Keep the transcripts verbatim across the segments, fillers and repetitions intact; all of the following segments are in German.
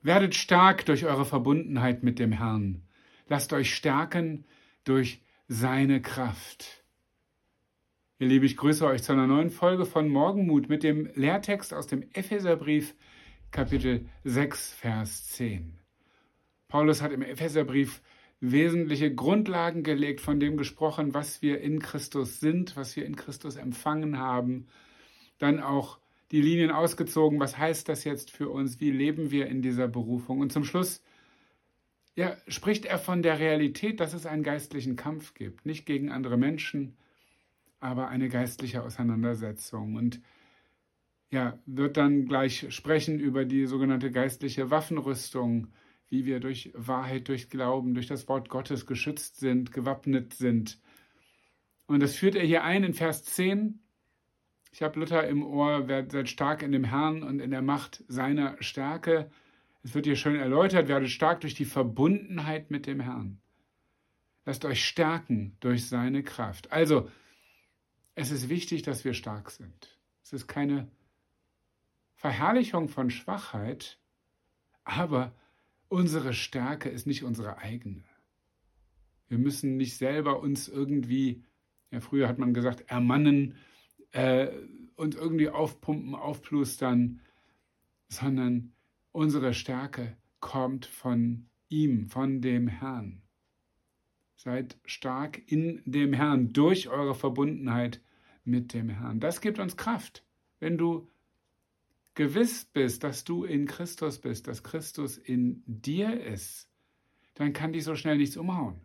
Werdet stark durch eure Verbundenheit mit dem Herrn. Lasst euch stärken durch seine Kraft. Ihr Lieben, ich grüße euch zu einer neuen Folge von Morgenmut mit dem Lehrtext aus dem Epheserbrief, Kapitel sechs, Vers zehn. Paulus hat im Epheserbrief wesentliche Grundlagen gelegt, von dem gesprochen, was wir in Christus sind, was wir in Christus empfangen haben. Dann auch die Linien ausgezogen, was heißt das jetzt für uns, wie leben wir in dieser Berufung. Und zum Schluss ja, spricht er von der Realität, dass es einen geistlichen Kampf gibt, nicht gegen andere Menschen, aber eine geistliche Auseinandersetzung. Und ja, wird dann gleich sprechen über die sogenannte geistliche Waffenrüstung, wie wir durch Wahrheit, durch Glauben, durch das Wort Gottes geschützt sind, gewappnet sind. Und das führt er hier ein in Vers zehn. Ich habe Luther im Ohr, seid stark in dem Herrn und in der Macht seiner Stärke. Es wird hier schön erläutert, werdet stark durch die Verbundenheit mit dem Herrn. Lasst euch stärken durch seine Kraft. Also, es ist wichtig, dass wir stark sind. Es ist keine Verherrlichung von Schwachheit, aber unsere Stärke ist nicht unsere eigene. Wir müssen nicht selber uns irgendwie, ja früher hat man gesagt, ermannen, äh, und irgendwie aufpumpen, aufplustern, sondern unsere Stärke kommt von ihm, von dem Herrn. Seid stark in dem Herrn, durch eure Verbundenheit mit dem Herrn. Das gibt uns Kraft. Wenn du gewiss bist, dass du in Christus bist, dass Christus in dir ist, dann kann dich so schnell nichts umhauen.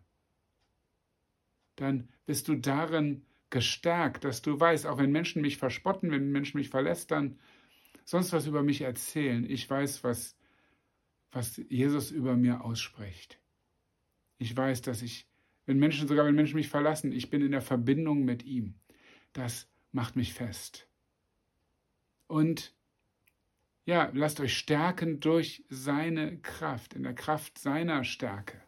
Dann bist du darin gestärkt, dass du weißt, auch wenn Menschen mich verspotten, wenn Menschen mich verlästern, sonst was über mich erzählen, ich weiß, was, was Jesus über mir ausspricht. Ich weiß, dass ich, wenn Menschen, sogar wenn Menschen mich verlassen, ich bin in der Verbindung mit ihm. Das macht mich fest. Und ja, lasst euch stärken durch seine Kraft, in der Kraft seiner Stärke.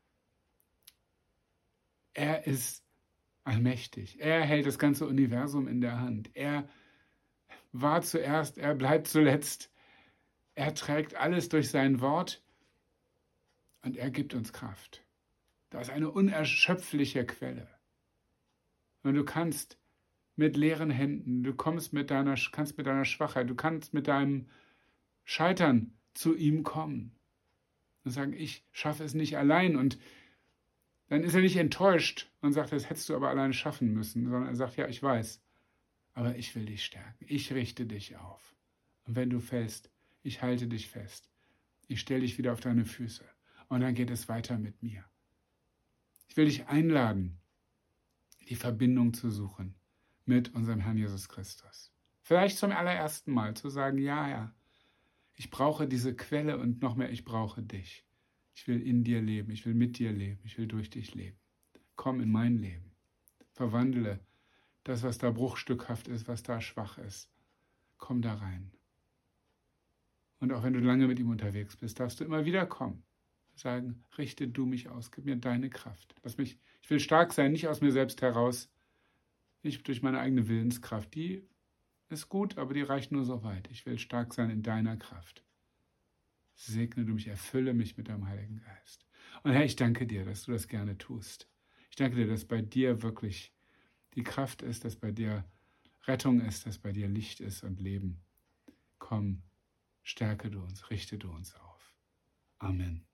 Er ist allmächtig. Er hält das ganze Universum in der Hand. Er war zuerst, er bleibt zuletzt. Er trägt alles durch sein Wort und er gibt uns Kraft. Da ist eine unerschöpfliche Quelle. Und du kannst mit leeren Händen, du kommst mit deiner, kannst mit deiner Schwachheit, du kannst mit deinem Scheitern zu ihm kommen und sagen, ich schaffe es nicht allein. Und dann ist er nicht enttäuscht und sagt, das hättest du aber alleine schaffen müssen, sondern er sagt, ja, ich weiß, aber ich will dich stärken. Ich richte dich auf. Und wenn du fällst, ich halte dich fest. Ich stelle dich wieder auf deine Füße. Und dann geht es weiter mit mir. Ich will dich einladen, die Verbindung zu suchen mit unserem Herrn Jesus Christus. Vielleicht zum allerersten Mal zu sagen, ja, ja, ich brauche diese Quelle und noch mehr, ich brauche dich. Ich will in dir leben, ich will mit dir leben, ich will durch dich leben. Komm in mein Leben. Verwandle das, was da bruchstückhaft ist, was da schwach ist. Komm da rein. Und auch wenn du lange mit ihm unterwegs bist, darfst du immer wieder kommen. Sagen, richte du mich aus, gib mir deine Kraft. Lass mich, ich will stark sein, nicht aus mir selbst heraus, nicht durch meine eigene Willenskraft. Die ist gut, aber die reicht nur so weit. Ich will stark sein in deiner Kraft. Segne du mich, erfülle mich mit deinem Heiligen Geist. Und Herr, ich danke dir, dass du das gerne tust. Ich danke dir, dass bei dir wirklich die Kraft ist, dass bei dir Rettung ist, dass bei dir Licht ist und Leben. Komm, stärke du uns, richte du uns auf. Amen.